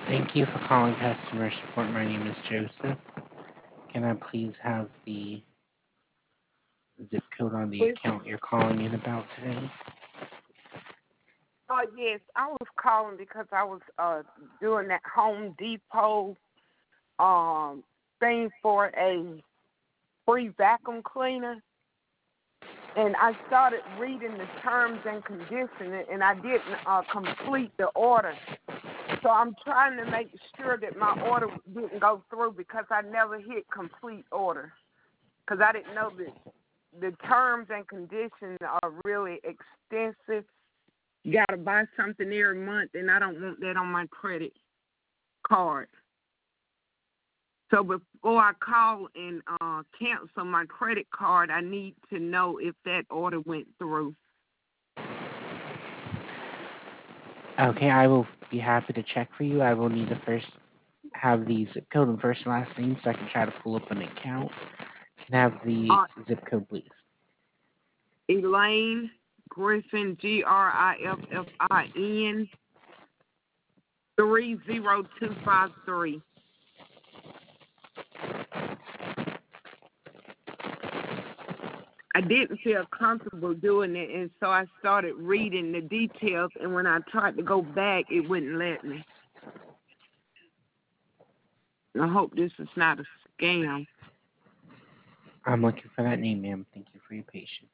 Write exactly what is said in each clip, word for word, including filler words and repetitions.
Thank you for calling customer support. My name is Joseph. Can I please have the zip code on the Please. account you're calling in about today? Oh, yes. I was calling because I was uh doing that Home Depot um thing for a free vacuum cleaner, and I started reading the terms and conditions, and I didn't uh, complete the order. So I'm trying to make sure that my order didn't go through because I never hit complete order because I didn't know that the terms and conditions are really extensive. You got to buy something every month, and I don't want that on my credit card. So before I call and uh, cancel my credit card, I need to know if that order went through. Okay, I will be happy to check for you. I will need to first have the zip code and first and last name so I can try to pull up an account. Can I have the Uh, zip code, please? Elaine Griffin, G R I F F I N, three zero two five three. I didn't feel comfortable doing it, and so I started reading the details, and when I tried to go back, it wouldn't let me. I hope this is not a scam. I'm looking for that name, ma'am. Thank you for your patience.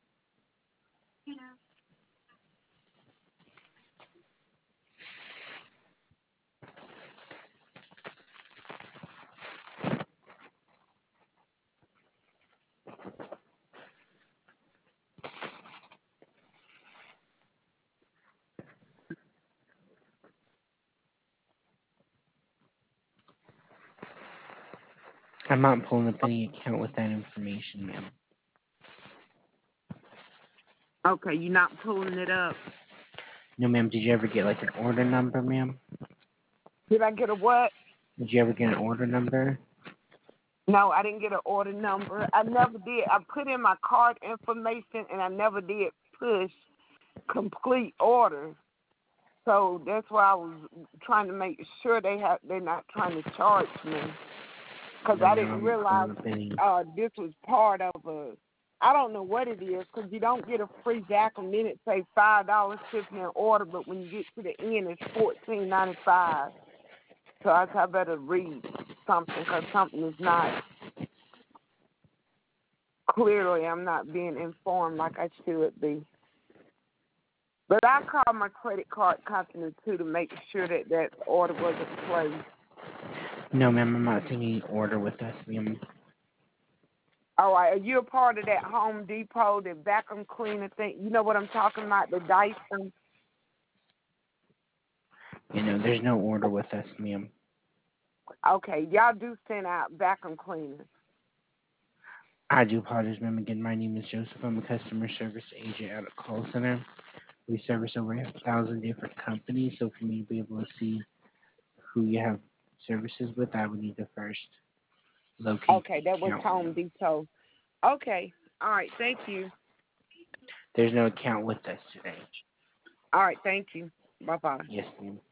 I'm not pulling up any account with that information, ma'am. Okay, you're not pulling it up. No, ma'am. Did you ever get like an order number, ma'am? Did I get a what? Did you ever get an order number? No, I didn't get an order number. I never did. I put in my card information, and I never did push complete order. So that's why I was trying to make sure they have they're not trying to charge me, because No, I ma'am. didn't I'm not realize pulling up any. uh, this was part of a. I don't know what it is, because you don't get a free vacuum. Then it say five dollars shipping and order, but when you get to the end, it's fourteen ninety five. So I, I better read something, because something is not clearly. I'm not being informed like I should be. But I called my credit card company too to make sure that that order wasn't placed. No, ma'am. I'm not seeing any order with us, ma'am. All right, are you a part of that Home Depot, the vacuum cleaner thing? You know what I'm talking about, the Dyson? You know, there's no order with us, ma'am. Okay, y'all do send out vacuum cleaners. I do apologize, ma'am. Again, my name is Joseph. I'm a customer service agent at a call center. We service over a thousand different companies, so for me to be able to see who you have services with, I would need to first locate Okay, that the was account, Home ma'am. Depot. Okay, all right, thank you. There's no account with us today. All right, thank you. Bye-bye. Yes, ma'am.